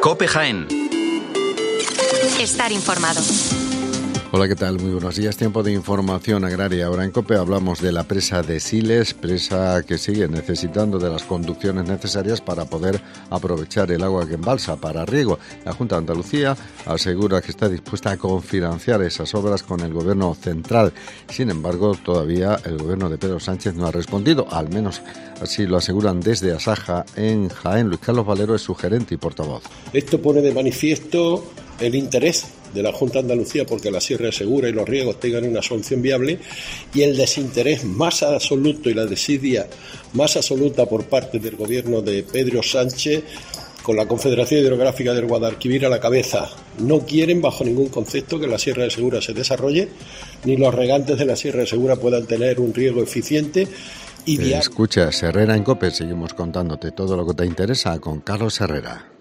COPE Jaén. Estar informado. Hola, ¿qué tal? Muy buenos días. Tiempo de información agraria. Ahora en COPE hablamos de la presa de Siles, presa que sigue necesitando de las conducciones necesarias para poder aprovechar el agua que embalsa para riego. La Junta de Andalucía asegura que está dispuesta a cofinanciar esas obras con el Gobierno central. Sin embargo, todavía el Gobierno de Pedro Sánchez no ha respondido, al menos así lo aseguran desde Asaja en Jaén. Luis Carlos Valero es su gerente y portavoz. Esto pone de manifiesto el interés de la Junta de Andalucía porque la Sierra de Segura y los riegos tengan una solución viable y el desinterés más absoluto y la desidia más absoluta por parte del gobierno de Pedro Sánchez con la Confederación Hidrográfica del Guadalquivir a la cabeza. No quieren bajo ningún concepto que la Sierra de Segura se desarrolle, ni los regantes de la Sierra de Segura puedan tener un riego eficiente y viable. Escuchas Herrera en COPE, seguimos contándote todo lo que te interesa con Carlos Herrera.